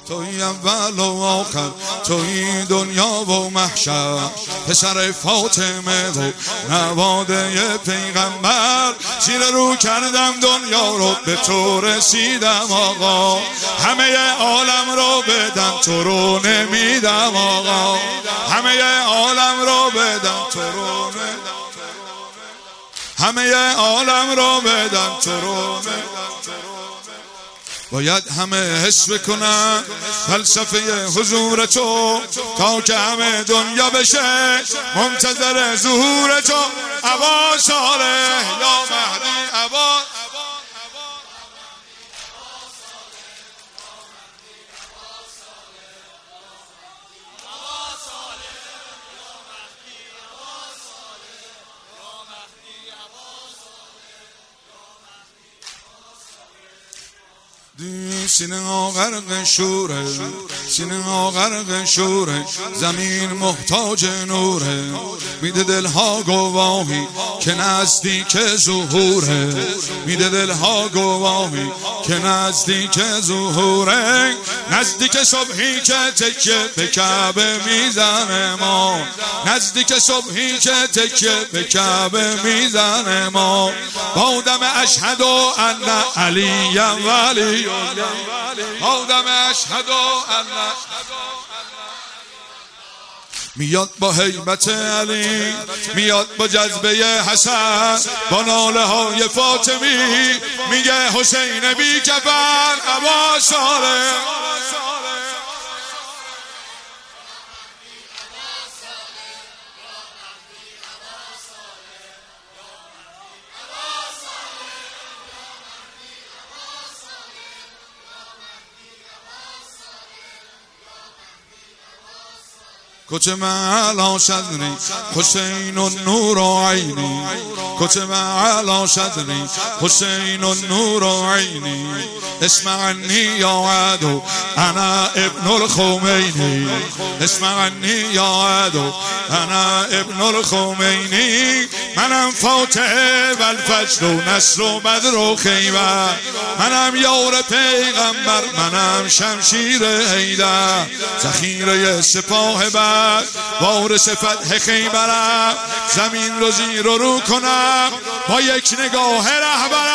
توی اول و آخر، توی دنیا و محشر، پسر فاطمه و نواده پیغمبر. زیر رو کردم دنیا رو به تو رسیدم آقا، همه عالم رو بدم تو رو نمیدم آقا، همه عالم رو بدم تو رو نمیدم، همه عالم رو بدم تو رو نمیدم. باید همه حس بکنن فلسفه حضور تو، تا که همه دنیا بشه منتظر ظهور تو. ابا صالح یا مهدی ابا، سینه ها غرق شوره، سینه ها غرق شوره، زمین محتاج نوره، میده دلها گواهی که نزدیک ظهوره، میده دلها گواهی که نزدیک ظهوره. نزدیک صبحی که تکیه به کعبه میزنه ما، نزدیک صبحی که تکیه به کعبه میزنه ما. با دم اشهد ان علی ولی، آدم اشهد ان میاد با هیبت علی، میاد با جذبه حسن، با ناله های فاطمی میگه حسین بی کفن ابا صالح. کتب علی صدری حسین النور عینی، کتب علی صدری حسین النور عینی، اسمع عنی یا عدو انا ابن الخمینی، اسمع عنی یا عدو انا ابن الخمینی. منم فاتح و الفجر و نصر و بدر و خیبر، منم یار پیغمبر، منم شمشیر حیدر، ذخیره سپاه بر وارث فتح خیبرم. زمین رو زیر و رو کنم با یک نگاه رهبرم.